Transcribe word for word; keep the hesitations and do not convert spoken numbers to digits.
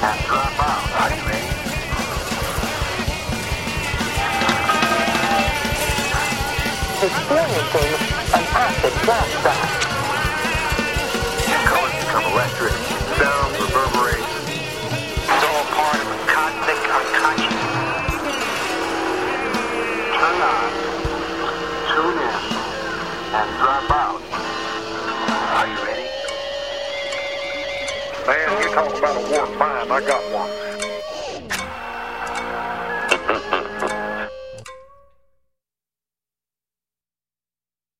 and drop out. Are you ready? Experiencing an acid blast dive. Colors become electric. Sounds reverberate. It's all part of the cosmic unconscious. Turn on, tune in, and drop out. Are you ready? Man, you talk about a warped mind, I got one.